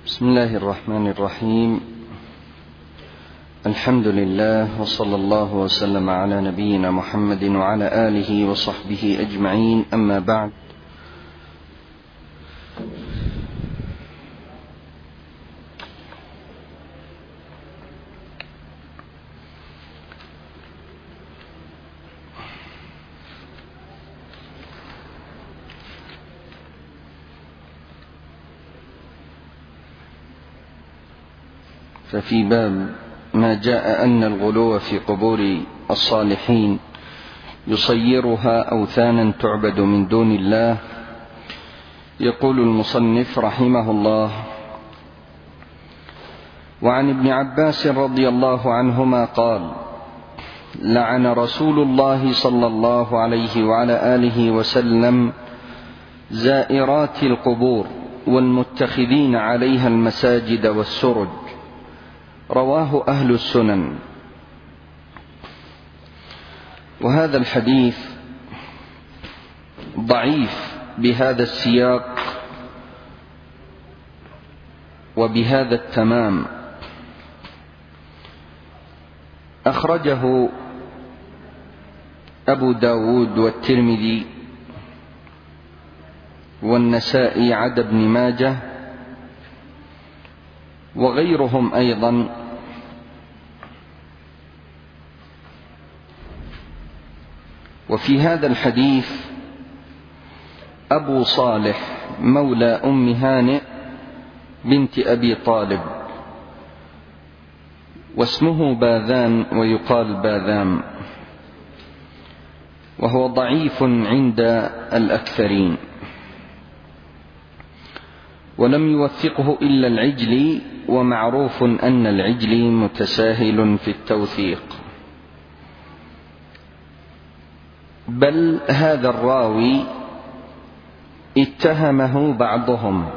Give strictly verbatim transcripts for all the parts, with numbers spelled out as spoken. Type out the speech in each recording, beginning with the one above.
بسم الله الرحمن الرحيم. الحمد لله وصلى الله وسلم على نبينا محمد وعلى آله وصحبه أجمعين، أما بعد. ففي باب ما جاء أن الغلو في قبور الصالحين يصيرها أوثانا تعبد من دون الله، يقول المصنف رحمه الله: وعن ابن عباس رضي الله عنهما قال: لعن رسول الله صلى الله عليه وعلى آله وسلم زائرات القبور والمتخذين عليها المساجد والسرج. رواه أهل السنن. وهذا الحديث ضعيف بهذا السياق وبهذا التمام. أخرجه أبو داود والترمذي والنسائي عدا ابن ماجه وغيرهم أيضا. وفي هذا الحديث أبو صالح مولى أم هانئ بنت أبي طالب، واسمه باذان ويقال باذام، وهو ضعيف عند الأكثرين، ولم يوثقه إلا العجلي، ومعروف أن العجلي متساهل في التوثيق. بل هذا الراوي اتهمه بعضهم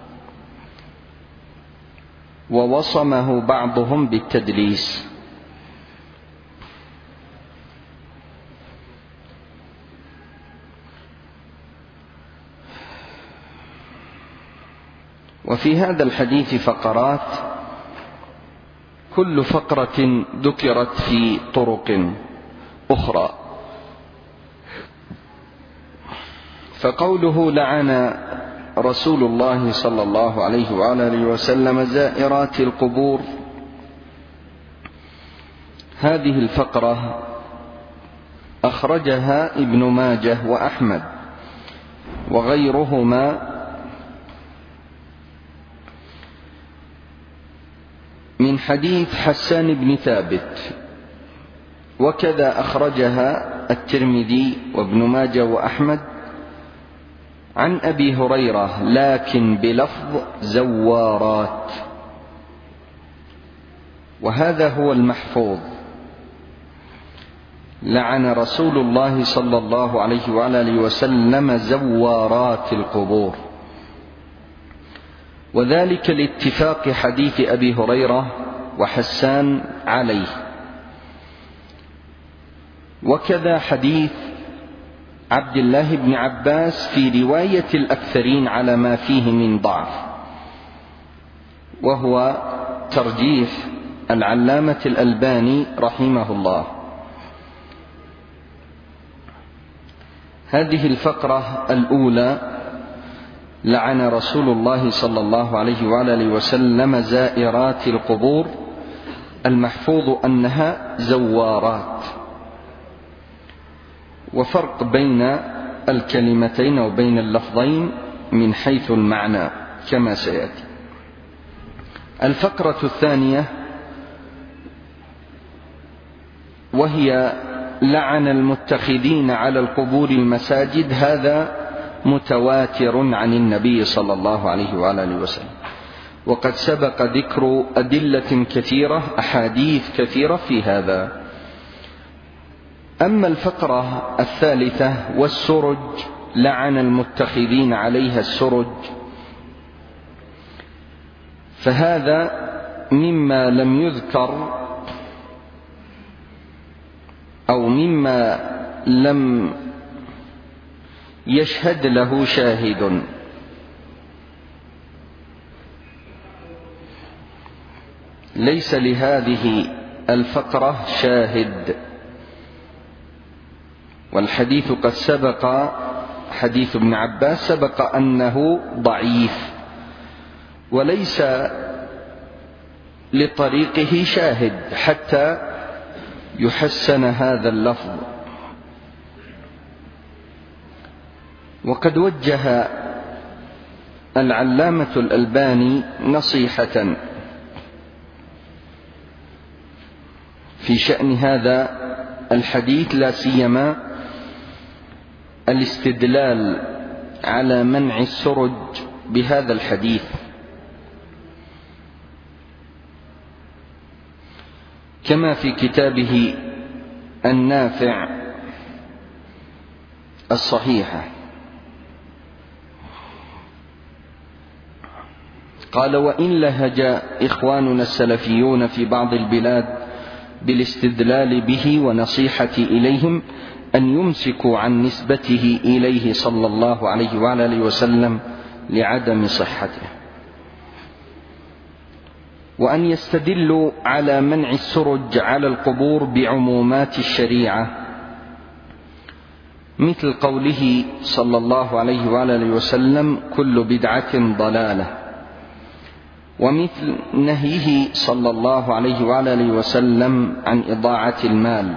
ووصمه بعضهم بالتدليس. وفي هذا الحديث فقرات، كل فقرة ذكرت في طرق أخرى. فقوله: لعن رسول الله صلى الله عليه وعلى آله وسلم زائرات القبور، هذه الفقرة أخرجها ابن ماجه وأحمد وغيرهما من حديث حسان بن ثابت، وكذا أخرجها الترمذي وابن ماجه وأحمد عن أبي هريرة، لكن بلفظ زوارات، وهذا هو المحفوظ: لعن رسول الله صلى الله عليه وعلى آله وسلم زوارات القبور، وذلك لاتفاق حديث أبي هريرة وحسان عليه. وكذا حديث عبد الله بن عباس في رواية الأكثرين على ما فيه من ضعف، وهو ترجيح العلامة الألباني رحمه الله. هذه الفقرة الأولى: لعن رسول الله صلى الله عليه وعلى آله وسلم زائرات القبور، المحفوظ أنها زوارات، وفرق بين الكلمتين وبين اللفظين من حيث المعنى كما سيأتي. الفقرة الثانية وهي: لعن المتخذين على القبور المساجد، هذا متواتر عن النبي صلى الله عليه وعلى آله وسلم، وقد سبق ذكر أدلة كثيرة، أحاديث كثيرة في هذا. أما الفقرة الثالثة: والسرج، لعن المتخذين عليها السرج، فهذا مما لم يذكر أو مما لم يشهد له شاهد، ليس لهذه الفقرة شاهد، والحديث قد سبق، حديث ابن عباس سبق أنه ضعيف وليس لطريقه شاهد حتى يحسن هذا اللفظ. وقد وجه العلامة الألباني نصيحة في شأن هذا الحديث، لا سيما الاستدلال على منع السرج بهذا الحديث. كما في كتابه النافع الصحيحة قال: وإن لهج إخواننا السلفيون في بعض البلاد بالاستدلال به ونصيحة إليهم أن يمسكوا عن نسبته إليه صلى الله عليه وعلى آله وسلم لعدم صحته، وأن يستدلوا على منع السرج على القبور بعمومات الشريعة، مثل قوله صلى الله عليه وعلى آله وسلم: كل بدعة ضلالة، ومثل نهيه صلى الله عليه وعلى آله وسلم عن إضاعة المال،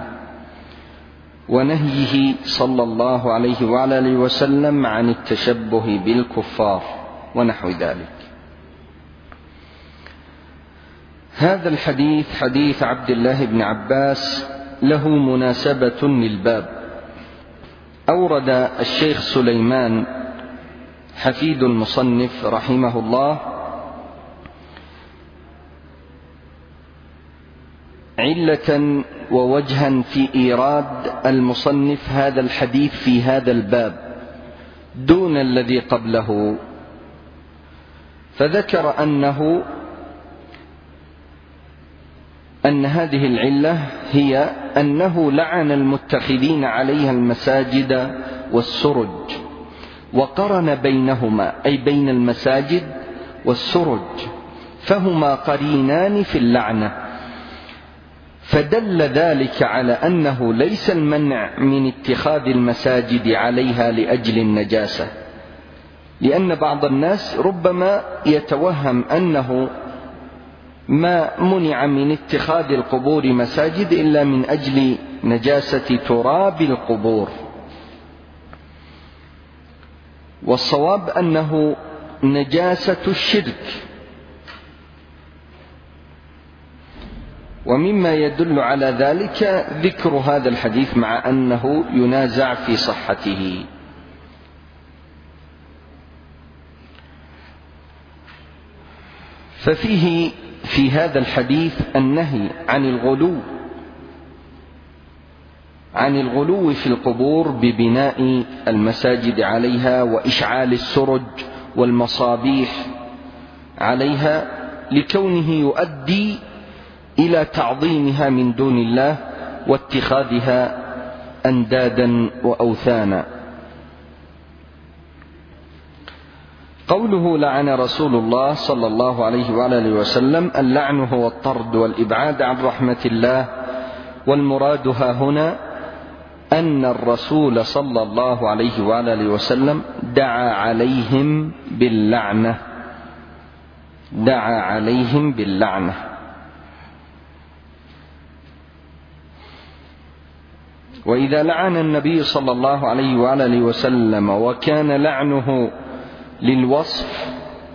ونهيه صلى الله عليه وعلى آله وسلم عن التشبه بالكفار ونحو ذلك. هذا الحديث حديث عبد الله بن عباس له مناسبة للباب. أورد الشيخ سليمان حفيد المصنف رحمه الله علة ووجها في إيراد المصنف هذا الحديث في هذا الباب دون الذي قبله، فذكر أنه أن هذه العلة هي أنه لعن المتخذين عليها المساجد والسرج، وقرن بينهما أي بين المساجد والسرج، فهما قرينان في اللعنة، فدل ذلك على أنه ليس المنع من اتخاذ المساجد عليها لأجل النجاسة، لأن بعض الناس ربما يتوهم أنه ما منع من اتخاذ القبور مساجد إلا من أجل نجاسة تراب القبور، والصواب أنه نجاسة الشرك. ومما يدل على ذلك ذكر هذا الحديث مع أنه ينازع في صحته. ففيه في هذا الحديث النهي عن الغلو عن الغلو في القبور ببناء المساجد عليها وإشعال السرج والمصابيح عليها، لكونه يؤدي إلى تعظيمها من دون الله واتخاذها أندادا وأوثانا. قوله لعن رسول الله صلى الله عليه وعلى آله وسلم، اللعن هو الطرد والإبعاد عن رحمة الله، والمراد ها هنا أن الرسول صلى الله عليه وعلى آله وسلم دعا عليهم باللعنة دعا عليهم باللعنة وإذا لعن النبي صلى الله عليه وعلى آله وسلم وكان لعنه للوصف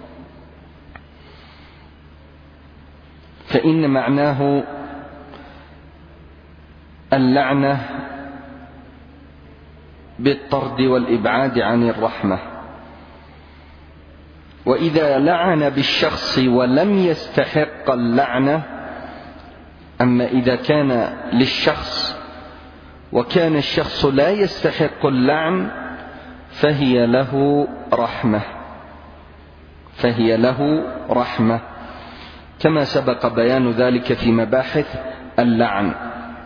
فإن معناه اللعنة بالطرد والإبعاد عن الرحمة. وإذا لعن بالشخص ولم يستحق اللعنة، أما إذا كان للشخص وكان الشخص لا يستحق اللعن فهي له رحمة فهي له رحمة كما سبق بيان ذلك في مباحث اللعن.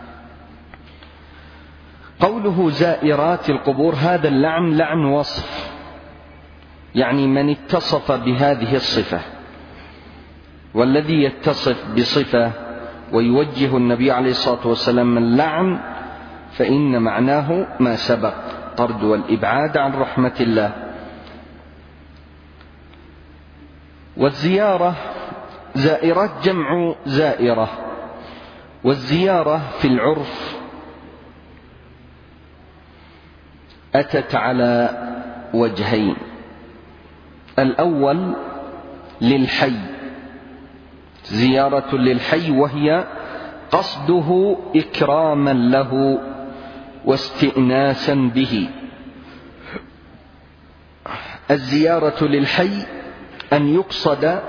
قوله زائرات القبور، هذا اللعن لعن وصف، يعني من اتصف بهذه الصفة، والذي يتصف بصفة ويوجه النبي عليه الصلاة والسلام اللعن فإن معناه ما سبق: طرد والإبعاد عن رحمة الله. والزيارة زائرات جمع زائرة، والزيارة في العرف أتت على وجهين: الأول للحي، زيارة للحي وهي قصده إكراما له واستئناسا به. الزيارة للحي أن يقصد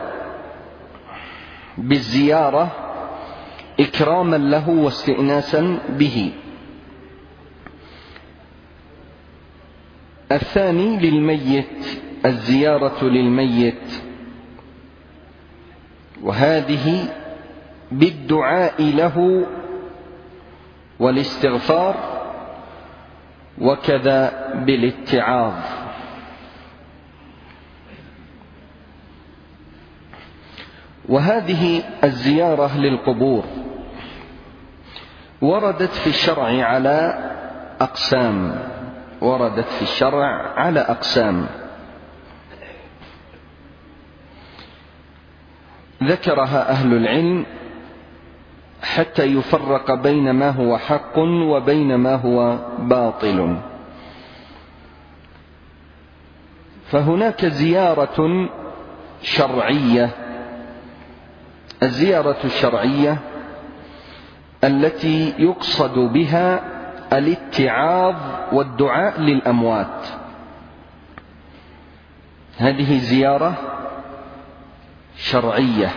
بالزيارة إكراما له واستئناسا به. الثاني للميت، الزيارة للميت، وهذه بالدعاء له والاستغفار، وكذا بالاتعاظ. وهذه الزيارة للقبور وردت في الشرع على أقسام، وردت في الشرع على أقسام ذكرها أهل العلم حتى يفرق بين ما هو حق وبين ما هو باطل. فهناك زيارة شرعية، الزيارة الشرعية التي يقصد بها الاتعاظ والدعاء للأموات، هذه زيارة شرعية.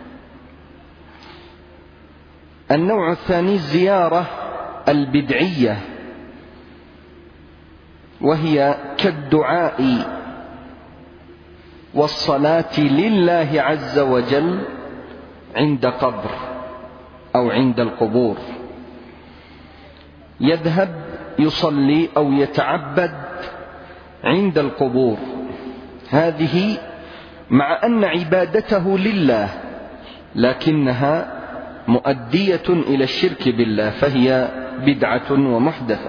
النوع الثاني الزيارة البدعية، وهي كالدعاء والصلاة لله عز وجل عند قبر أو عند القبور، يذهب يصلي أو يتعبد عند القبور، هذه مع أن عبادته لله لكنها مؤدية إلى الشرك بالله، فهي بدعة ومحدثة.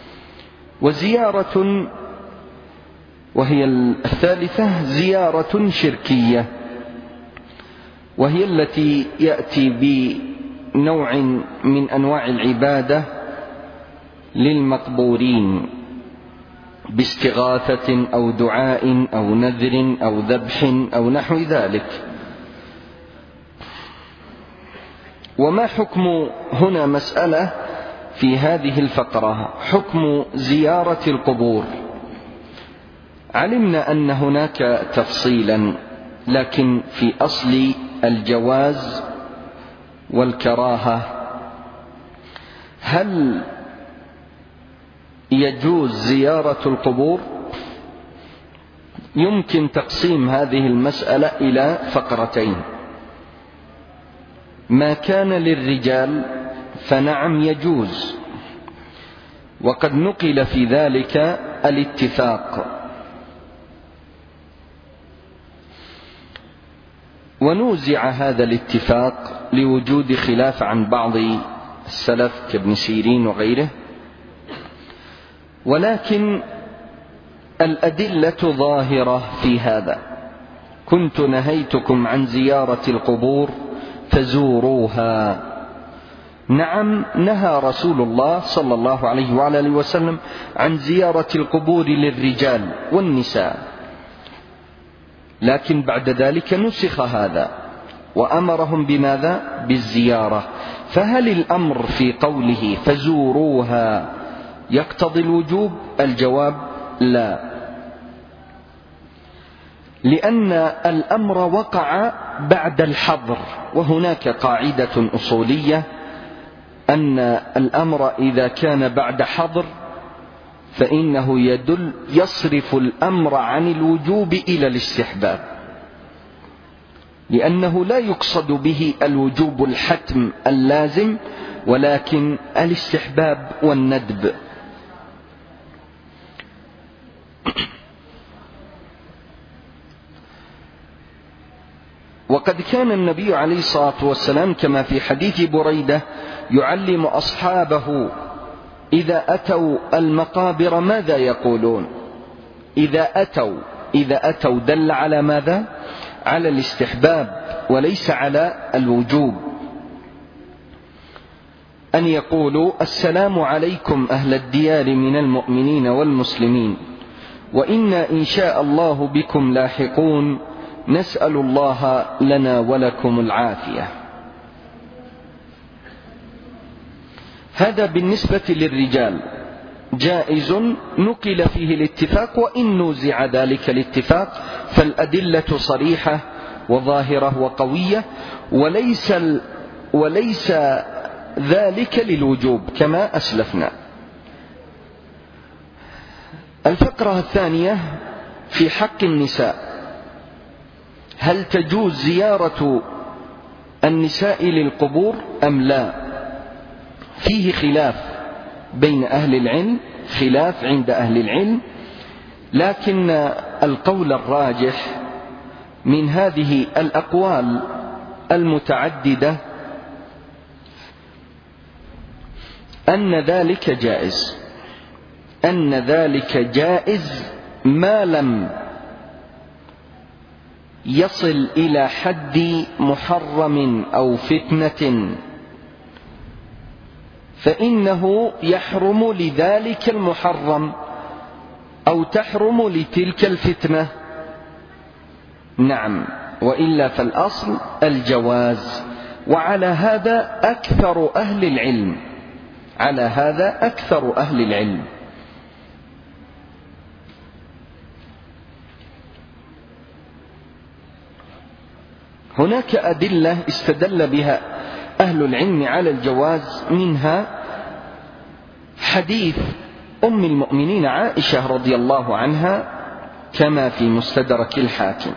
وزيارة وهي الثالثة زيارة شركية، وهي التي يأتي بنوع من أنواع العبادة للمقبورين باستغاثة أو دعاء أو نذر أو ذبح أو نحو ذلك. وما حكم هنا مسألة في هذه الفقرة، حكم زيارة القبور. علمنا أن هناك تفصيلا، لكن في أصل الجواز والكراهة. هل يجوز زيارة القبور؟ يمكن تقسيم هذه المسألة إلى فقرتين: ما كان للرجال فنعم يجوز، وقد نقل في ذلك الاتفاق، ونوزع هذا الاتفاق لوجود خلاف عن بعض السلف كابن سيرين وغيره، ولكن الأدلة ظاهرة في هذا. كنت نهيتكم عن زيارة القبور فزوروها. نعم، نهى رسول الله صلى الله عليه وعلى آله وسلم عن زيارة القبور للرجال والنساء، لكن بعد ذلك نسخ هذا وأمرهم بماذا؟ بالزيارة. فهل الأمر في قوله فزوروها يقتضي الوجوب؟ الجواب لا، لأن الأمر وقع بعد الحظر، وهناك قاعدة أصولية أن الأمر إذا كان بعد حظر فإنه يدل يصرف الأمر عن الوجوب إلى الاستحباب، لأنه لا يقصد به الوجوب الحتم اللازم، ولكن الاستحباب والندب. وقد كان النبي عليه الصلاة والسلام كما في حديث بريدة يعلم أصحابه إذا أتوا المقابر ماذا يقولون. إذا أتوا إذا أتوا دل على ماذا؟ على الاستحباب وليس على الوجوب، أن يقولوا السلام عليكم أهل الديار من المؤمنين والمسلمين وإنا إن شاء الله بكم لاحقون نسأل الله لنا ولكم العافية. هذا بالنسبة للرجال جائز نقل فيه الاتفاق، وإن نوزع ذلك الاتفاق فالأدلة صريحة وظاهرة وقوية، وليس, وليس ذلك للوجوب كما أسلفنا. الفقرة الثانية في حق النساء، هل تجوز زيارة النساء للقبور أم لا؟ فيه خلاف بين أهل العلم، خلاف عند أهل العلم، لكن القول الراجح من هذه الأقوال المتعددة أن ذلك جائز، أن ذلك جائز ما لم يصل إلى حد محرم أو فتنة، فإنه يحرم لذلك المحرم أو تحرم لتلك الفتنة. نعم، وإلا فالأصل الجواز، وعلى هذا أكثر أهل العلم، على هذا أكثر أهل العلم. هناك أدلة استدل بها أهل العلم على الجواز، منها حديث أم المؤمنين عائشة رضي الله عنها كما في مستدرك الحاكم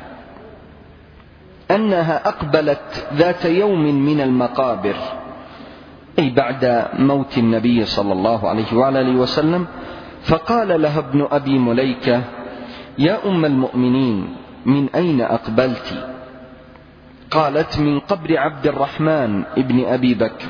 أنها أقبلت ذات يوم من المقابر، أي بعد موت النبي صلى الله عليه وآله وسلم، فقال لها ابن أبي مليكة يا أم المؤمنين من أين أقبلت؟ قالت من قبر عبد الرحمن ابن أبي بكر.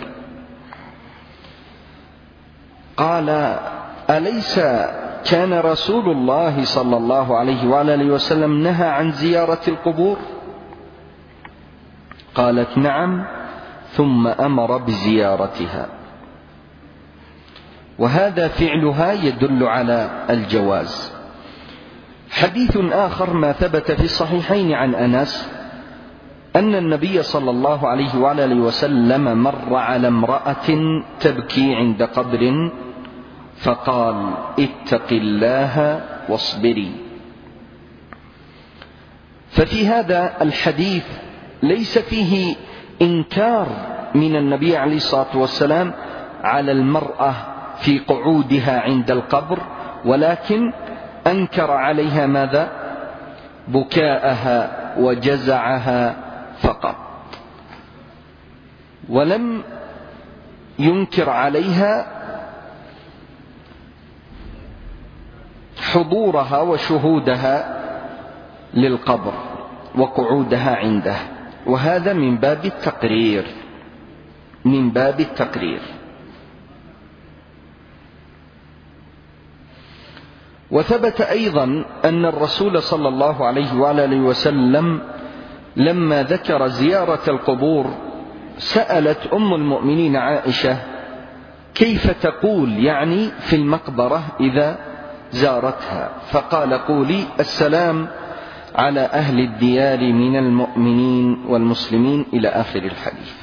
قال أليس كان رسول الله صلى الله عليه وآله وسلم نهى عن زيارة القبور؟ قالت نعم، ثم أمر بزيارتها. وهذا فعلها يدل على الجواز. حديث آخر ما ثبت في الصحيحين عن أنس أن النبي صلى الله عليه وآله وسلم مر على امرأة تبكي عند قبر فقال اتق الله واصبري. ففي هذا الحديث ليس فيه إنكار من النبي عليه الصلاة والسلام على المرأة في قعودها عند القبر، ولكن أنكر عليها ماذا؟ بكاءها وجزعها فقط، ولم ينكر عليها حضورها وشهودها للقبر وقعودها عنده، وهذا من باب التقرير، من باب التقرير. وثبت أيضا أن الرسول صلى الله عليه وآله وسلم لما ذكر زيارة القبور سألت أم المؤمنين عائشة كيف تقول يعني في المقبرة إذا زارتها؟ فقال قولي السلام على أهل الديار من المؤمنين والمسلمين إلى آخر الحديث.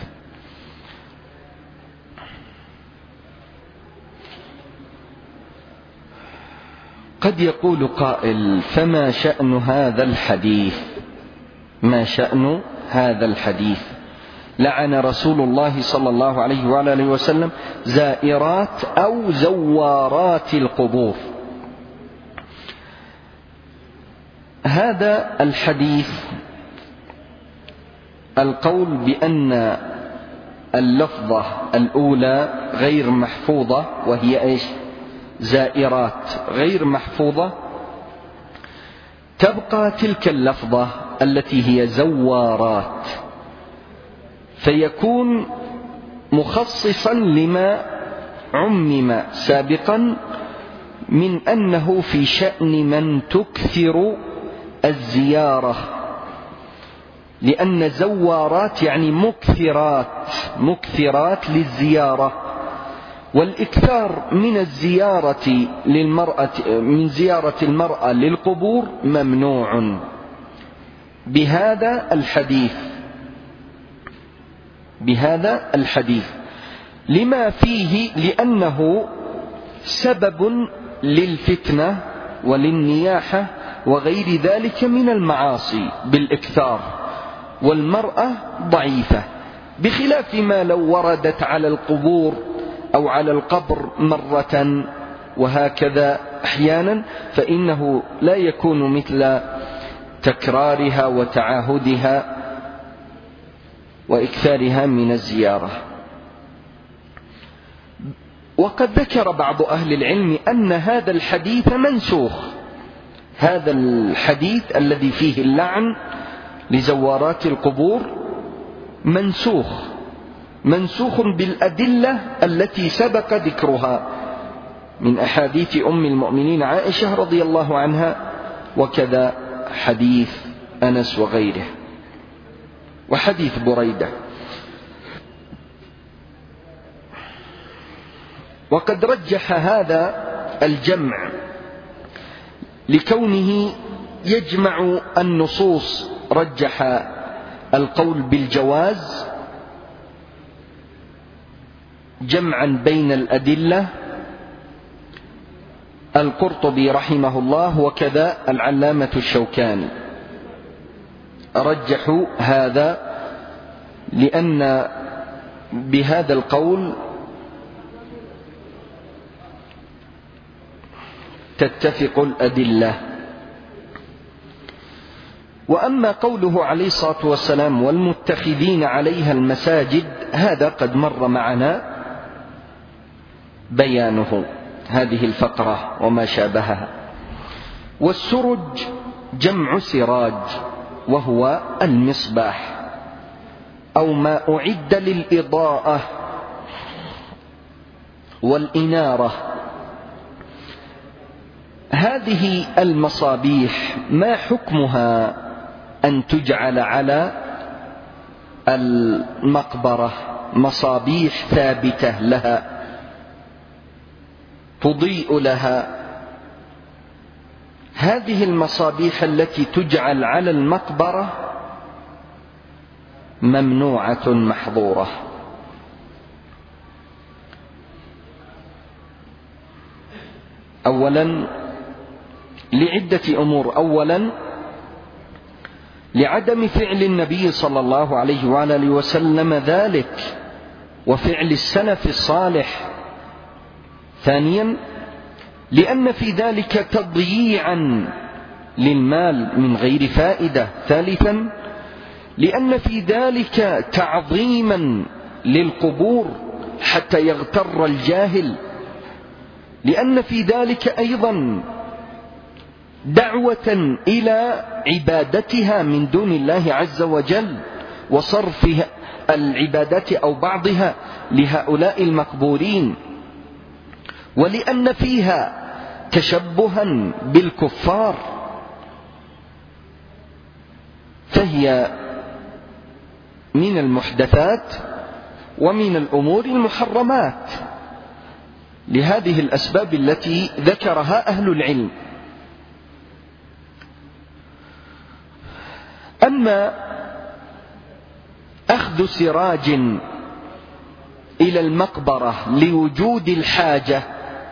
قد يقول قائل فما شأن هذا الحديث؟ ما شأن هذا الحديث؟ لعن رسول الله صلى الله عليه وآله وسلم زائرات أو زوارات القبور. هذا الحديث القول بأن اللفظة الأولى غير محفوظة، وهي إيش؟ زائرات غير محفوظة، تبقى تلك اللفظة التي هي زوارات، فيكون مخصصا لما عمم سابقا من أنه في شأن من تكثر الزيارة، لأن زوارات يعني مكثرات مكثرات للزيارة، والإكثار من الزيارة للمرأة من زيارة المرأة للقبور ممنوع بهذا الحديث بهذا الحديث لما فيه، لأنه سبب للفتنة وللنياحة وغير ذلك من المعاصي بالإكثار، والمرأة ضعيفة، بخلاف ما لو وردت على القبور أو على القبر مرة وهكذا أحيانا، فإنه لا يكون مثل تكرارها وتعاهدها وإكثارها من الزيارة. وقد ذكر بعض أهل العلم أن هذا الحديث منسوخ، هذا الحديث الذي فيه اللعن لزوارات القبور منسوخ منسوخ بالأدلة التي سبق ذكرها من أحاديث أم المؤمنين عائشة رضي الله عنها، وكذا حديث أنس وغيره، وحديث بريدة. وقد رجح هذا الجمع لكونه يجمع النصوص، رجح القول بالجواز جمعا بين الأدلة القرطبي رحمه الله وكذا العلامة الشوكاني رجحوا هذا، لأن بهذا القول تتفق الأدلة. وأما قوله عليه الصلاة والسلام والمتخذين عليها المساجد، هذا قد مر معنا بيانه، هذه الفقرة وما شابهها. والسرج جمع سراج، وهو المصباح أو ما أعد للإضاءة والإنارة. هذه المصابيح ما حكمها أن تجعل على المقبرة مصابيح ثابتة لها تضيء لها؟ هذه المصابيح التي تجعل على المقبرة ممنوعة محظورة. أولا لعدة أمور. أولا لعدم فعل النبي صلى الله عليه وآله وسلم ذلك وفعل السلف الصالح. ثانيا لأن في ذلك تضييعا للمال من غير فائدة. ثالثا لأن في ذلك تعظيما للقبور حتى يغتر الجاهل. لأن في ذلك أيضا دعوة إلى عبادتها من دون الله عز وجل وصرف العبادات أو بعضها لهؤلاء المقبورين. ولأن فيها تشبها بالكفار، فهي من المحدثات ومن الأمور المحرمات لهذه الأسباب التي ذكرها أهل العلم. أما أخذ سراج إلى المقبرة لوجود الحاجة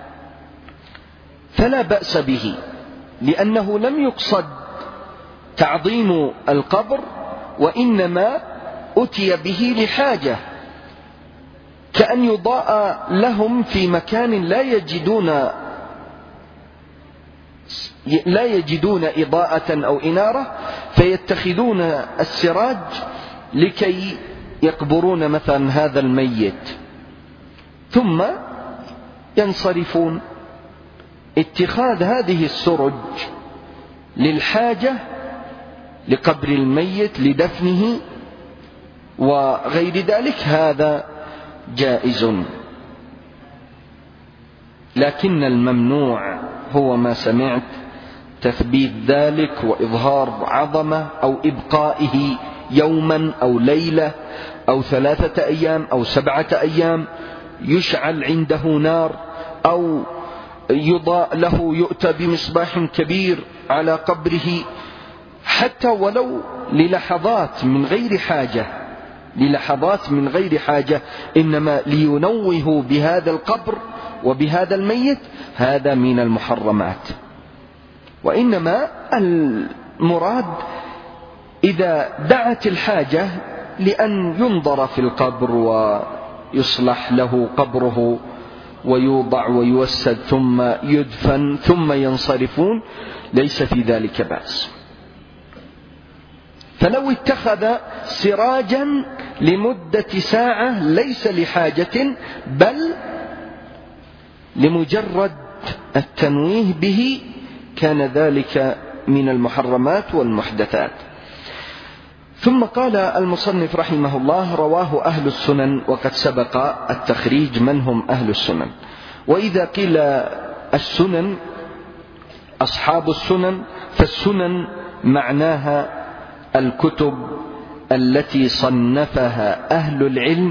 فلا بأس به، لأنه لم يقصد تعظيم القبر، وإنما أتي به لحاجة، كأن يضاء لهم في مكان لا يجدون لا يجدون إضاءة أو إنارة، فيتخذون السراج لكي يقبرون مثلا هذا الميت ثم ينصرفون. اتخاذ هذه السرج للحاجة لقبر الميت لدفنه وغير ذلك هذا جائز، لكن الممنوع هو ما سمعت تثبيت ذلك وإظهار عظمة أو إبقائه يوما أو ليلة أو ثلاثة أيام أو سبعة أيام، يشعل عنده نار أو يضاء له، يؤتى بمصباح كبير على قبره حتى ولو للحظات من غير حاجة، للحظات من غير حاجة، إنما لينوهوا بهذا القبر وبهذا الميت، هذا من المحرمات. وإنما المراد إذا دعت الحاجة لأن ينظر في القبر ويصلح له قبره ويوضع ويوسد ثم يدفن ثم ينصرفون، ليس في ذلك بأس. فلو اتخذ سراجا لمدة ساعة ليس لحاجة بل لمجرد التنويه به، كان ذلك من المحرمات والمحدثات. ثم قال المصنف رحمه الله: رواه أهل السنن، وقد سبق التخريج من هم أهل السنن. وإذا قيل السنن أصحاب السنن، فالسنن معناها الكتب التي صنفها أهل العلم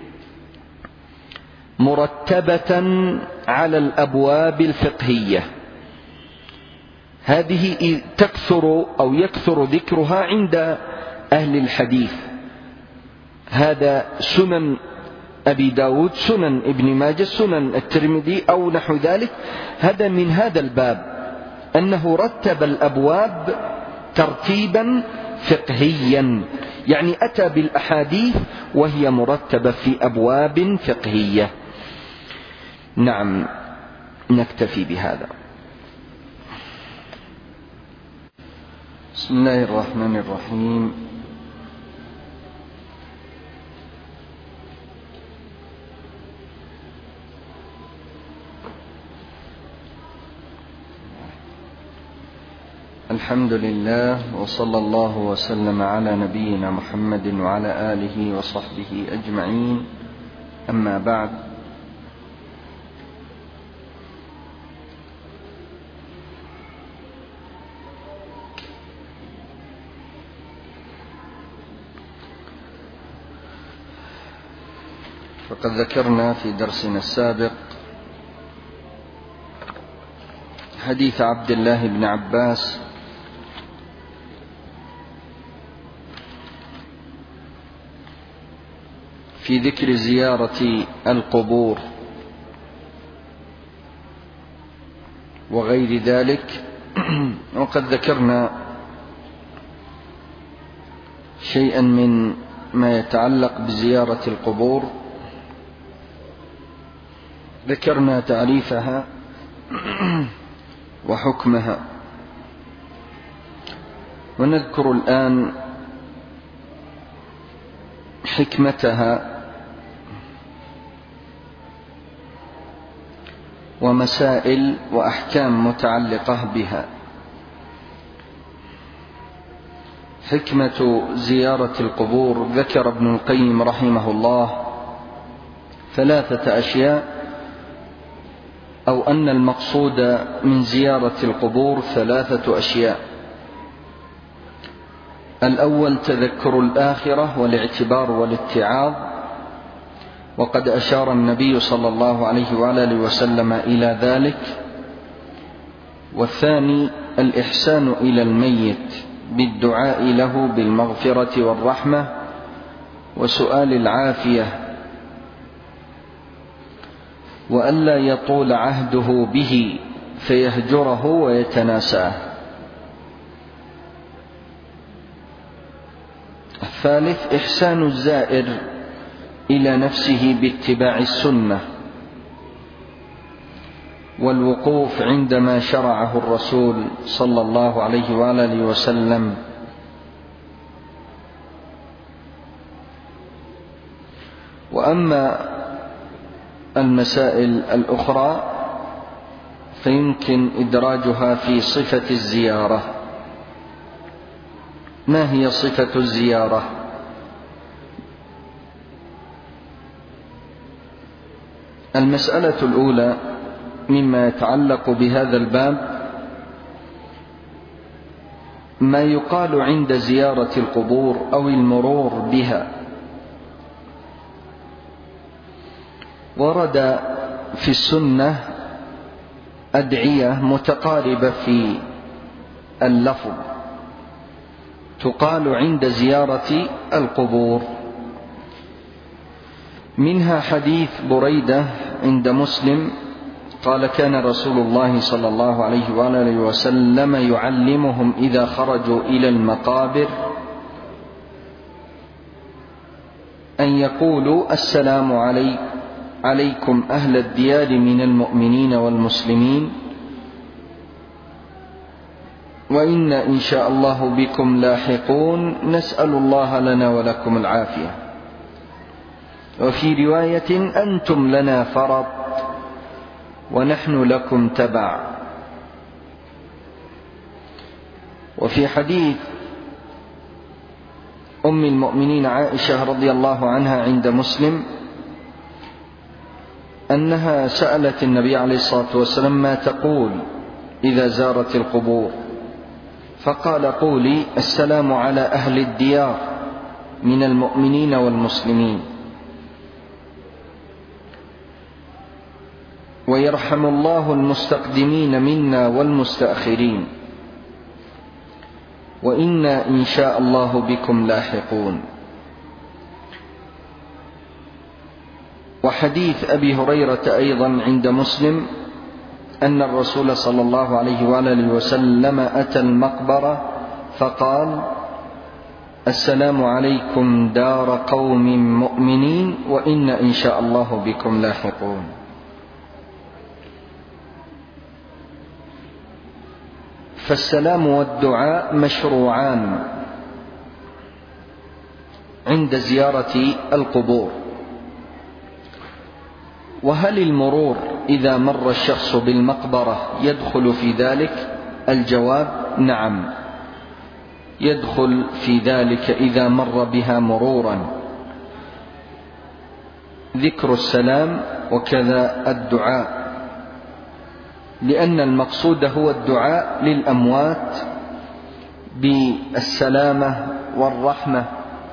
مرتبة على الأبواب الفقهية، هذه تكثر أو يكثر ذكرها عند أهل الحديث. هذا سنن أبي داود، سنن ابن ماجه، سنن الترمذي أو نحو ذلك. هذا من هذا الباب، أنه رتب الأبواب ترتيبا فقهيا، يعني أتى بالأحاديث وهي مرتبة في أبواب فقهية. نعم، نكتفي بهذا. بسم الله الرحمن الرحيم. الحمد لله، وصلى الله وسلم على نبينا محمد وعلى آله وصحبه أجمعين. أما بعد، فقد ذكرنا في درسنا السابق حديث عبد الله بن عباس في ذكر زيارة القبور وغير ذلك، وقد ذكرنا شيئا من ما يتعلق بزيارة القبور. ذكرنا تعريفها وحكمها، ونذكر الآن حكمتها ومسائل وأحكام متعلقة بها. حكمة زيارة القبور، ذكر ابن القيم رحمه الله ثلاثة أشياء، أو أن المقصود من زيارة القبور ثلاثة أشياء. الأول تذكر الآخرة والاعتبار والاتعاظ، وقد أشار النبي صلى الله عليه وآله وسلم إلى ذلك. والثاني الإحسان إلى الميت بالدعاء له بالمغفرة والرحمة وسؤال العافية، وألا يطول عهده به فيهجره ويتناساه. الثالث إحسان الزائر إلى نفسه باتباع السنة والوقوف عندما شرعه الرسول صلى الله عليه وآله وسلم. وأما المسائل الأخرى فيمكن إدراجها في صفة الزيارة. ما هي صفة الزيارة؟ المسألة الأولى مما يتعلق بهذا الباب ما يقال عند زيارة القبور أو المرور بها. ورد في السنة أدعية متقاربة في اللفظ تقال عند زيارة القبور، منها حديث بريدة عند مسلم قال كان رسول الله صلى الله عليه وآله وسلم يعلمهم إذا خرجوا إلى المقابر أن يقولوا السلام علي عليكم أهل الديار من المؤمنين والمسلمين وإنا إن شاء الله بكم لاحقون نسأل الله لنا ولكم العافية. وفي رواية أنتم لنا فرط ونحن لكم تبع. وفي حديث أم المؤمنين عائشة رضي الله عنها عند مسلم أنها سألت النبي عليه الصلاة والسلام ما تقول إذا زارت القبور، فقال قولي السلام على أهل الديار من المؤمنين والمسلمين ويرحم الله المستقدمين منا والمستأخرين وإنا إن شاء الله بكم لاحقون. وحديث أبي هريرة أيضا عند مسلم أن الرسول صلى الله عليه وآله وسلم أتى المقبرة فقال السلام عليكم دار قوم مؤمنين وإنا إن شاء الله بكم لاحقون. فالسلام والدعاء مشروعان عند زيارة القبور. وهل المرور إذا مر الشخص بالمقبرة يدخل في ذلك؟ الجواب نعم، يدخل في ذلك إذا مر بها مرورا ذكر السلام وكذا الدعاء، لأن المقصود هو الدعاء للأموات بالسلامة والرحمة،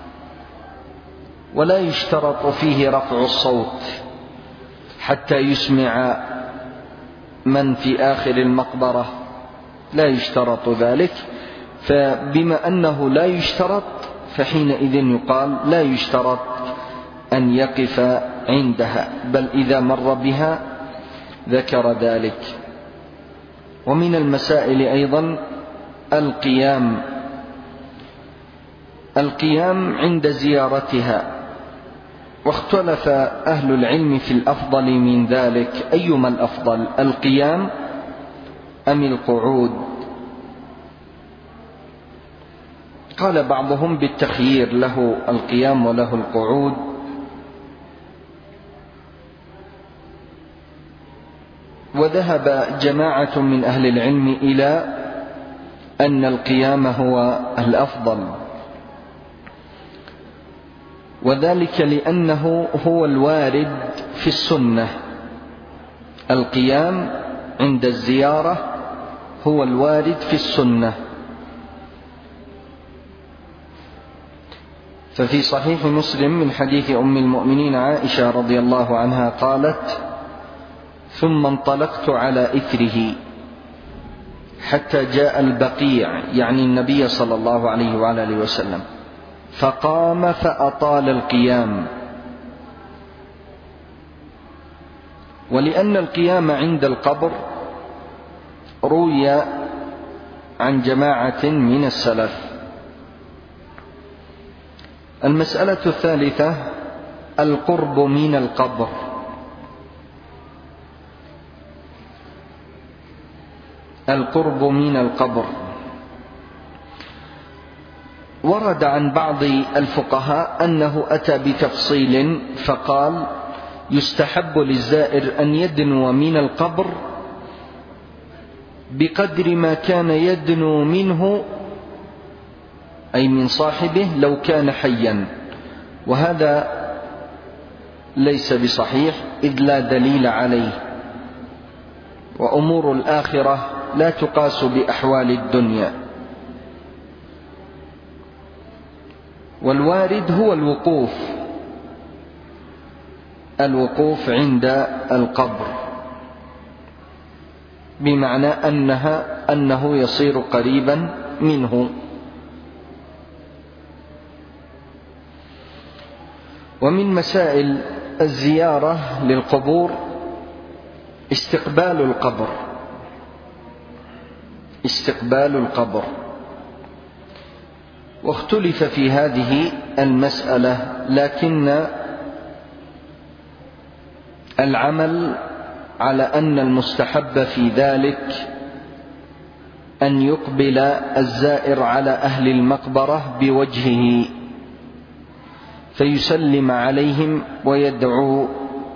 ولا يشترط فيه رفع الصوت حتى يسمع من في آخر المقبرة، لا يشترط ذلك. فبما أنه لا يشترط فحينئذ يقال لا يشترط أن يقف عندها، بل إذا مر بها ذكر ذلك. ومن المسائل أيضا القيام القيام عند زيارتها، واختلف أهل العلم في الأفضل من ذلك، أيما الأفضل القيام أم القعود؟ قال بعضهم بالتخيير، له القيام وله القعود. وذهب جماعة من أهل العلم إلى أن القيام هو الأفضل، وذلك لأنه هو الوارد في السنة. القيام عند الزيارة هو الوارد في السنة. ففي صحيح مسلم من حديث أم المؤمنين عائشة رضي الله عنها قالت ثم انطلقت على إثره حتى جاء البقيع، يعني النبي صلى الله عليه وآله وسلم، فقام فأطال القيام. ولأن القيام عند القبر روي عن جماعة من السلف. المسألة الثالثة القرب من القبر. القرب من القبر ورد عن بعض الفقهاء أنه أتى بتفصيل فقال يستحب للزائر أن يدنو من القبر بقدر ما كان يدنو منه أي من صاحبه لو كان حيا، وهذا ليس بصحيح إذ لا دليل عليه، وأمور الآخرة لا تقاس بأحوال الدنيا. والوارد هو الوقوف الوقوف عند القبر، بمعنى أنها أنه يصير قريبا منه. ومن مسائل الزيارة للقبور استقبال القبر استقبال القبر واختلف في هذه المسألة، لكن العمل على أن المستحب في ذلك أن يقبل الزائر على أهل المقبرة بوجهه فيسلم عليهم ويدعو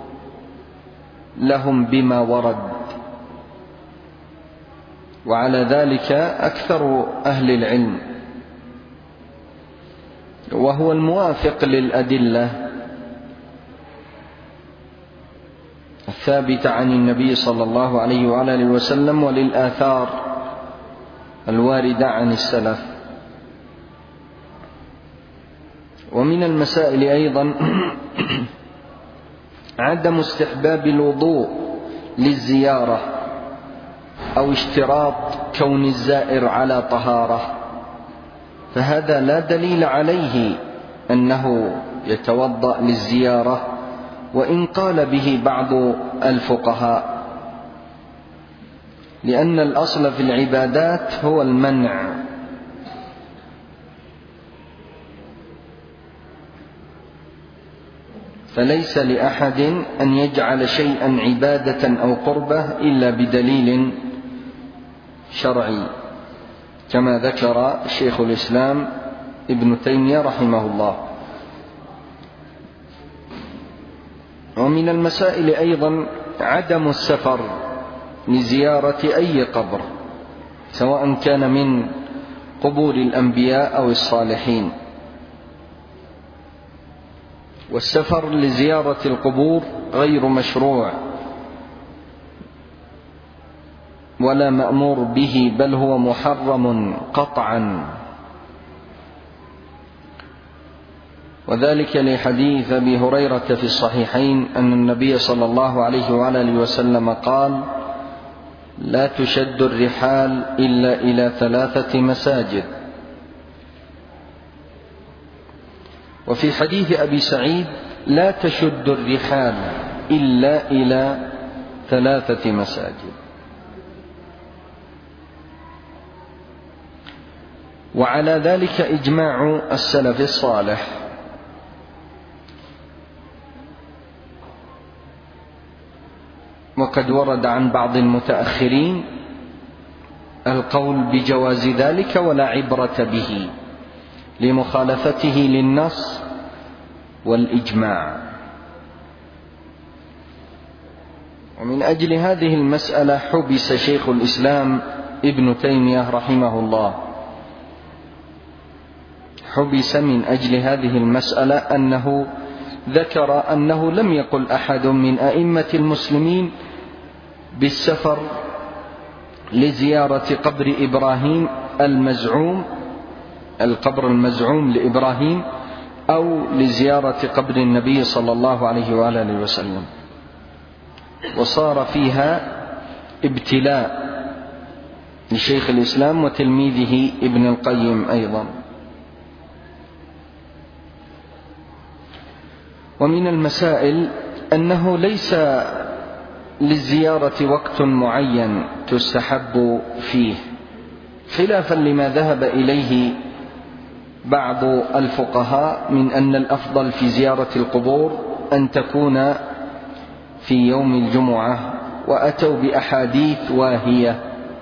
لهم بما ورد، وعلى ذلك أكثر أهل العلم، وهو الموافق للأدلة الثابتة عن النبي صلى الله عليه وعلى آله وسلم وللآثار الواردة عن السلف. ومن المسائل أيضا عدم استحباب الوضوء للزيارة أو اشتراط كون الزائر على طهارة، فهذا لا دليل عليه أنه يتوضأ للزيارة، وإن قال به بعض الفقهاء، لأن الأصل في العبادات هو المنع، فليس لأحد أن يجعل شيئا عبادة أو قربة إلا بدليل شرعي، كما ذكر شيخ الإسلام ابن تيمية رحمه الله. ومن المسائل أيضا عدم السفر لزيارة أي قبر، سواء كان من قبور الأنبياء أو الصالحين. والسفر لزيارة القبور غير مشروع ولا مأمور به، بل هو محرم قطعا، وذلك لحديث أبي هريرة في الصحيحين أن النبي صلى الله عليه وعلى آله وسلم قال: لا تشد الرحال إلا إلى ثلاثة مساجد. وفي حديث أبي سعيد: لا تشد الرحال إلا إلى ثلاثة مساجد. وعلى ذلك إجماع السلف الصالح، وقد ورد عن بعض المتأخرين القول بجواز ذلك ولا عبرة به لمخالفته للنص والإجماع. ومن أجل هذه المسألة حبس شيخ الإسلام ابن تيمية رحمه الله، حبس من أجل هذه المسألة، أنه ذكر أنه لم يقل أحد من أئمة المسلمين بالسفر لزيارة قبر إبراهيم المزعوم، القبر المزعوم لإبراهيم، أو لزيارة قبر النبي صلى الله عليه وآله وسلم، وصار فيها ابتلاء لشيخ الإسلام وتلميذه ابن القيم أيضا. ومن المسائل أنه ليس للزيارة وقت معين تستحب فيه، خلافا لما ذهب إليه بعض الفقهاء من أن الأفضل في زيارة القبور أن تكون في يوم الجمعة، وأتوا بأحاديث واهية.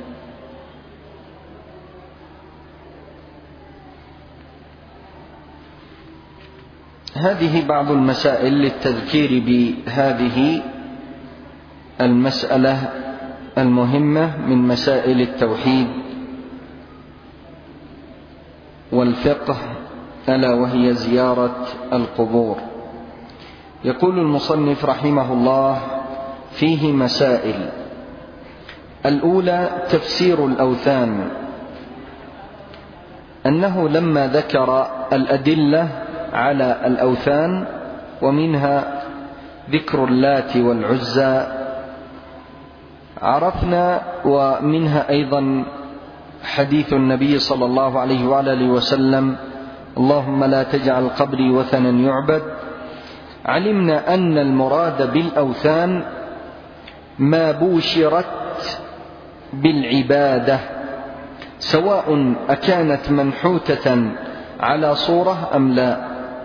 هذه بعض المسائل للتذكير بهذه المسألة المهمة من مسائل التوحيد والفقه، ألا وهي زيارة القبور. يقول المصنف رحمه الله: فيه مسائل. الأولى تفسير الأوثان، أنه لما ذكر الأدلة على الأوثان ومنها ذكر اللات والعزى عرفنا، ومنها أيضا حديث النبي صلى الله عليه وآله وسلم: اللهم لا تجعل قبري وثنا يعبد. علمنا أن المراد بالأوثان ما بوشرت بالعبادة، سواء أكانت منحوتة على صورة أم لا.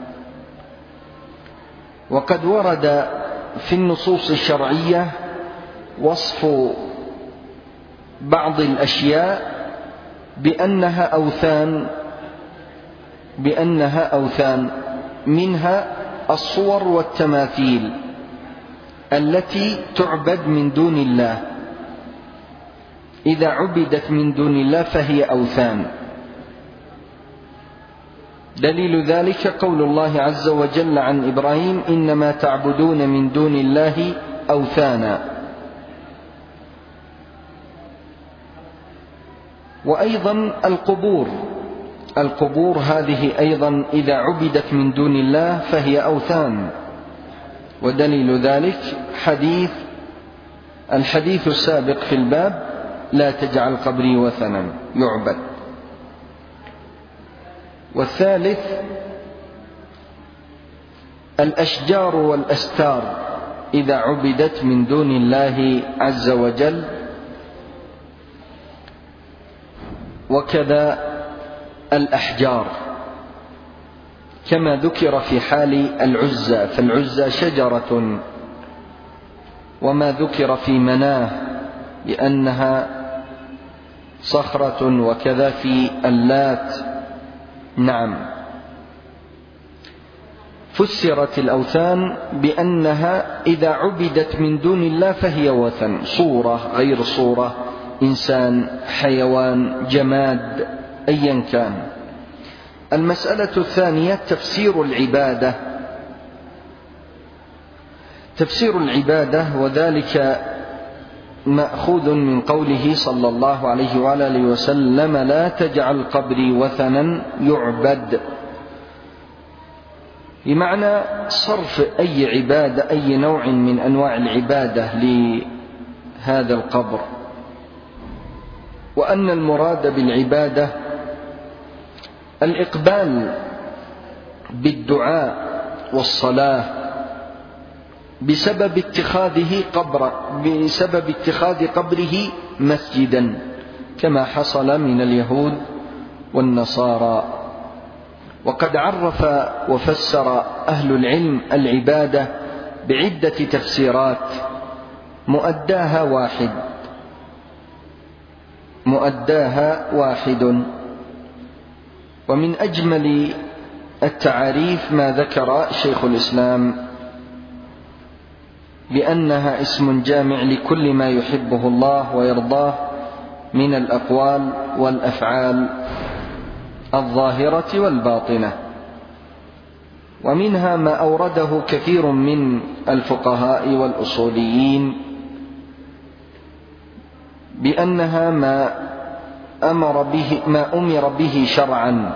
وقد ورد في النصوص الشرعية وصف بعض الأشياء بأنها أوثان بأنها أوثان منها الصور والتماثيل التي تعبد من دون الله، إذا عبدت من دون الله فهي أوثان. دليل ذلك قول الله عز وجل عن إبراهيم: إنما تعبدون من دون الله أوثانا. وأيضا القبور القبور هذه أيضا إذا عبدت من دون الله فهي أوثان، ودليل ذلك حديث الحديث السابق في الباب: لا تجعل قبري وثنا يعبد. والثالث الأشجار والأستار إذا عبدت من دون الله عز وجل، وكذا الأحجار كما ذكر في حال العزى، فالعزى شجرة، وما ذكر في مناه بأنها صخرة، وكذا في اللات. نعم، فسرت الأوثان بأنها إذا عبدت من دون الله فهي وثن، صورة غير صورة، إنسان، حيوان، جماد، أيا كان. المسألة الثانية تفسير العبادة. تفسير العبادة وذلك مأخوذ من قوله صلى الله عليه وآله وسلم: لا تجعل قبري وثنا يعبد، بمعنى صرف أي عبادة، أي نوع من أنواع العبادة لهذا القبر. وأن المراد بالعبادة الإقبال بالدعاء والصلاة بسبب اتخاذه قبر بسبب اتخاذ قبره مسجدا، كما حصل من اليهود والنصارى. وقد عرف وفسر أهل العلم العبادة بعدة تفسيرات، مؤداها واحد مؤداها واحد ومن أجمل التعاريف ما ذكر شيخ الإسلام بأنها اسم جامع لكل ما يحبه الله ويرضاه من الأقوال والأفعال الظاهرة والباطنة. ومنها ما أورده كثير من الفقهاء والأصوليين بأنها ما أمر به ما أمر به شرعا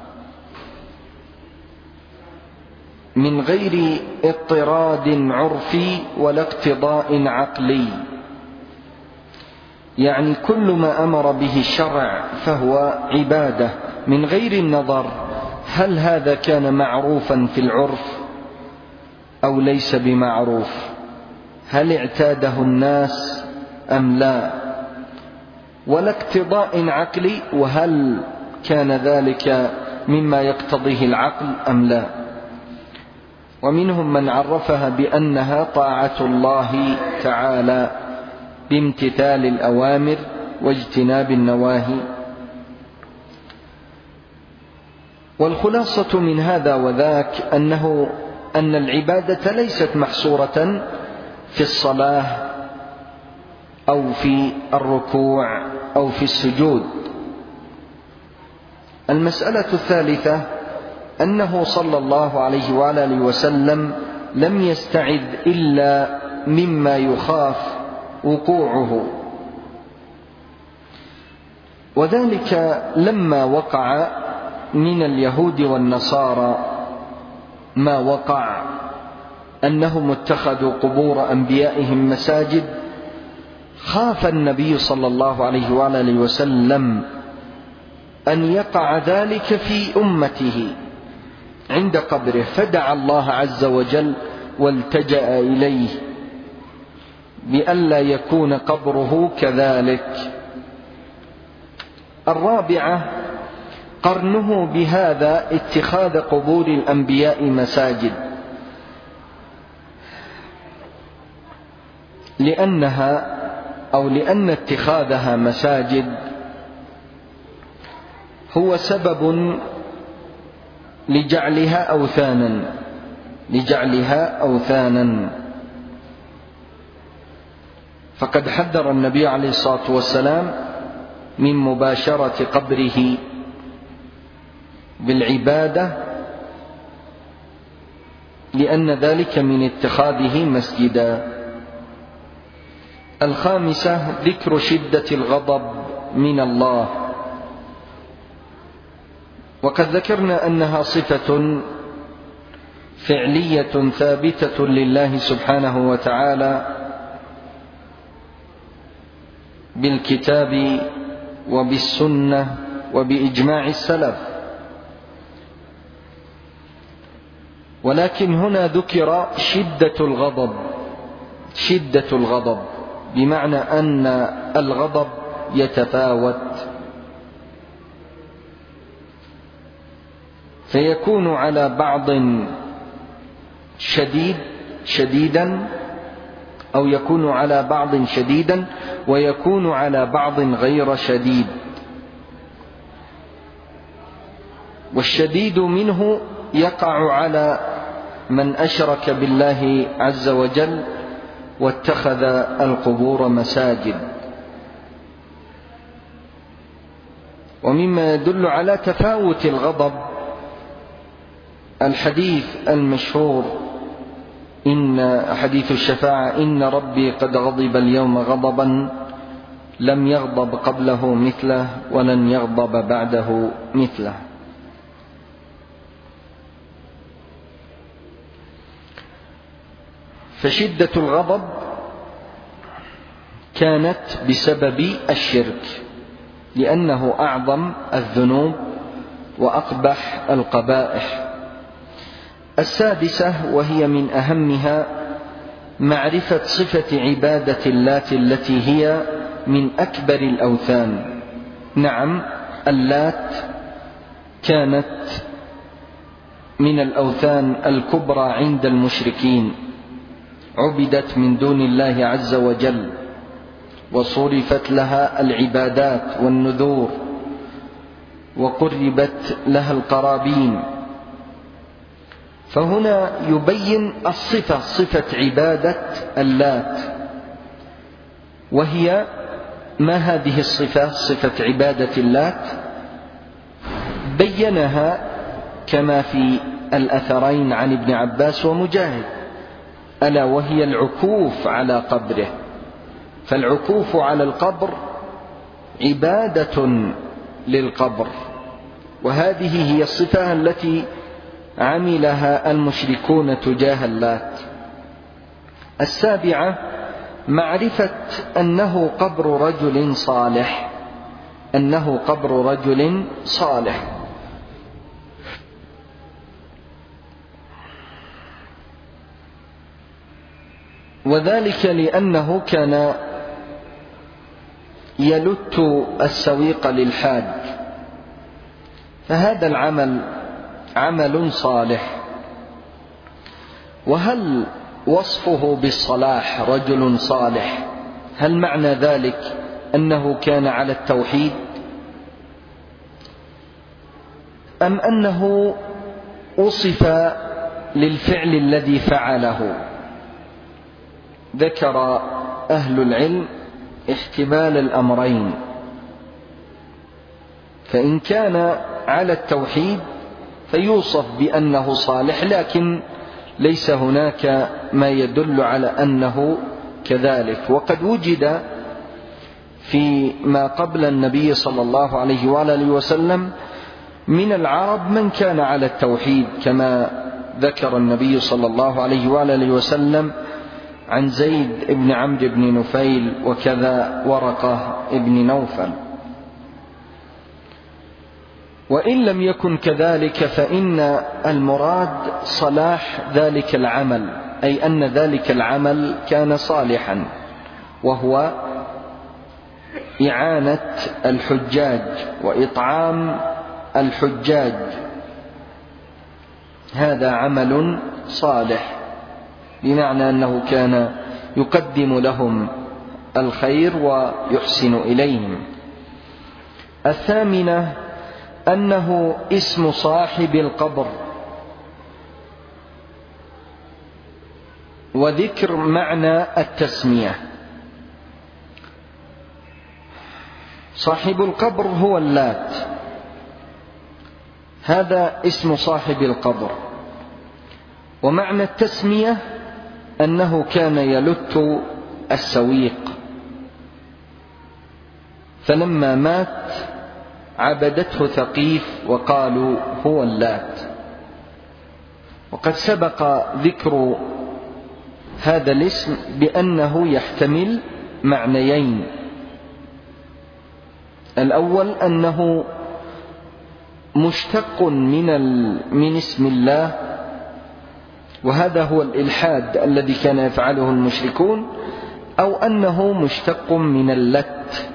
من غير اضطراد عرفي ولا اقتضاء عقلي، يعني كل ما أمر به الشرع فهو عبادة من غير النظر هل هذا كان معروفا في العرف أو ليس بمعروف، هل اعتاده الناس أم لا، ولا اقتضاء عقلي وهل كان ذلك مما يقتضيه العقل أم لا. ومنهم من عرفها بأنها طاعة الله تعالى بامتثال الأوامر واجتناب النواهي. والخلاصة من هذا وذاك أنه أن العبادة ليست محصورة في الصلاة أو في الركوع أو في السجود، المسألة الثالثة أنه صلى الله عليه وآله وسلم لم يستعذ إلا مما يخاف وقوعه، وذلك لما وقع من اليهود والنصارى ما وقع أنهم اتخذوا قبور أنبيائهم مساجد، خاف النبي صلى الله عليه وآله وسلم أن يقع ذلك في أمته عند قبره، فدعا الله عز وجل والتجأ إليه بألا يكون قبره كذلك. الرابعة قرنه بهذا اتخاذ قبور الأنبياء مساجد، لأنها أو لأن اتخاذها مساجد هو سبب لجعلها أوثانا لجعلها أوثانا فقد حذر النبي عليه الصلاة والسلام من مباشرة قبره بالعبادة، لأن ذلك من اتخاذه مسجدا. الخامسة ذكر شدة الغضب من الله، وقد ذكرنا أنها صفة فعلية ثابتة لله سبحانه وتعالى بالكتاب وبالسنة وبإجماع السلف، ولكن هنا ذكر شدة الغضب شدة الغضب بمعنى أن الغضب يتفاوت، فيكون على بعض شديد شديدا أو يكون على بعض شديدا ويكون على بعض غير شديد. والشديد منه يقع على من أشرك بالله عز وجل واتخذ القبور مساجد. ومما يدل على تفاوت الغضب الحديث المشهور إن حديث الشفاعة: إن ربي قد غضب اليوم غضبا لم يغضب قبله مثله ولن يغضب بعده مثله. فشدة الغضب كانت بسبب الشرك، لأنه أعظم الذنوب وأقبح القبائح. السادسة وهي من أهمها معرفة صفة عبادة اللات التي هي من أكبر الأوثان. نعم، اللات كانت من الأوثان الكبرى عند المشركين، عبدت من دون الله عز وجل وصرفت لها العبادات والنذور وقربت لها القرابين. فهنا يبين الصفة صفة عبادة اللات، وهي ما هذه الصفة صفة عبادة اللات؟ بينها كما في الأثرين عن ابن عباس ومجاهد، ألا وهي العكوف على قبره. فالعكوف على القبر عبادة للقبر، وهذه هي الصفة التي عملها المشركون تجاه اللات. السابعة معرفة أنه قبر رجل صالح أنه قبر رجل صالح وذلك لأنه كان يلت السويق للحاج، فهذا العمل عمل صالح. وهل وصفه بالصلاح رجل صالح، هل معنى ذلك أنه كان على التوحيد، أم أنه وصف للفعل الذي فعله؟ ذكر أهل العلم احتمال الأمرين، فإن كان على التوحيد فيوصف بأنه صالح، لكن ليس هناك ما يدل على أنه كذلك. وقد وجد فيما قبل النبي صلى الله عليه وآله وسلم من العرب من كان على التوحيد، كما ذكر النبي صلى الله عليه وآله وسلم عن زيد بن عمرو بن نفيل، وكذا ورقة بن نوفل. وإن لم يكن كذلك فإن المراد صلاح ذلك العمل، أي أن ذلك العمل كان صالحا، وهو إعانة الحجاج وإطعام الحجاج، هذا عمل صالح، بمعنى أنه كان يقدم لهم الخير ويحسن إليهم. الثامنة أنه اسم صاحب القبر، وذكر معنى التسمية. صاحب القبر هو اللات، هذا اسم صاحب القبر. ومعنى التسمية أنه كان يلت السويق، فلما مات عبدته ثقيف وقالوا هو اللات. وقد سبق ذكر هذا الاسم بأنه يحتمل معنيين: الأول أنه مشتق من من اسم الله، وهذا هو الإلحاد الذي كان يفعله المشركون، أو أنه مشتق من اللت،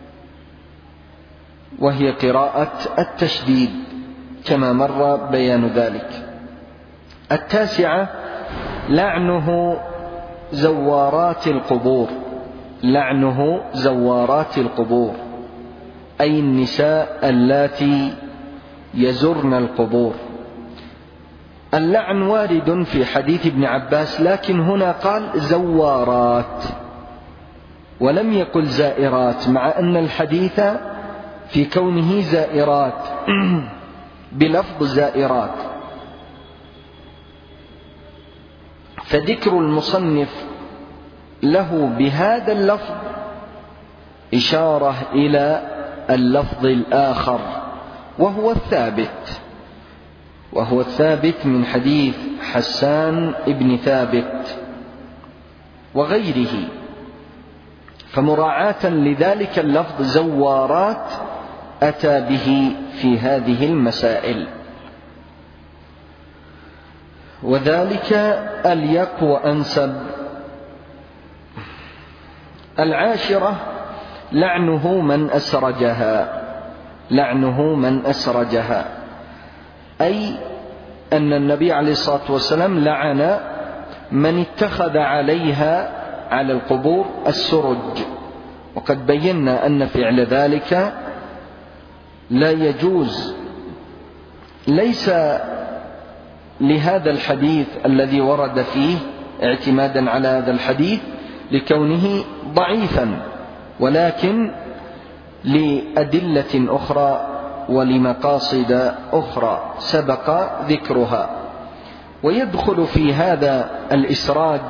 وهي قراءة التشديد كما مر بيان ذلك. التاسعة لعنه زوارات القبور، لعنه زوارات القبور أي النساء اللاتي يزرن القبور. اللعن وارد في حديث ابن عباس، لكن هنا قال زوارات ولم يقل زائرات، مع أن الحديث في كونه زائرات بلفظ زائرات. فذكر المصنف له بهذا اللفظ إشارة إلى اللفظ الآخر، وهو الثابت وهو الثابت من حديث حسان ابن ثابت وغيره. فمراعاة لذلك اللفظ زوارات أتى به في هذه المسائل، وذلك أليق وأنسب. العاشرة لعنه من أسرجها، لعنه من أسرجها أي أن النبي عليه الصلاة والسلام لعن من اتخذ عليها على القبور السرج، وقد بينا أن فعل ذلك لا يجوز، ليس لهذا الحديث الذي ورد فيه اعتمادا على هذا الحديث لكونه ضعيفا، ولكن لأدلة أخرى ولمقاصد أخرى سبق ذكرها. ويدخل في هذا الإسراج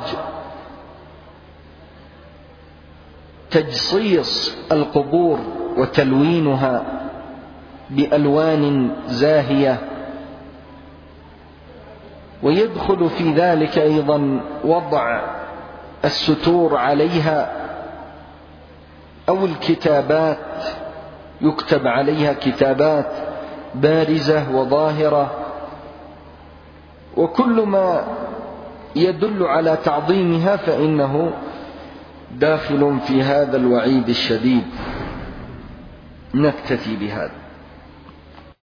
تجصيص القبور وتلوينها بألوان زاهية، ويدخل في ذلك أيضا وضع الستور عليها أو الكتابات، يكتب عليها كتابات بارزة وظاهرة، وكل ما يدل على تعظيمها فإنه داخل في هذا الوعيد الشديد. نكتفي بهذا.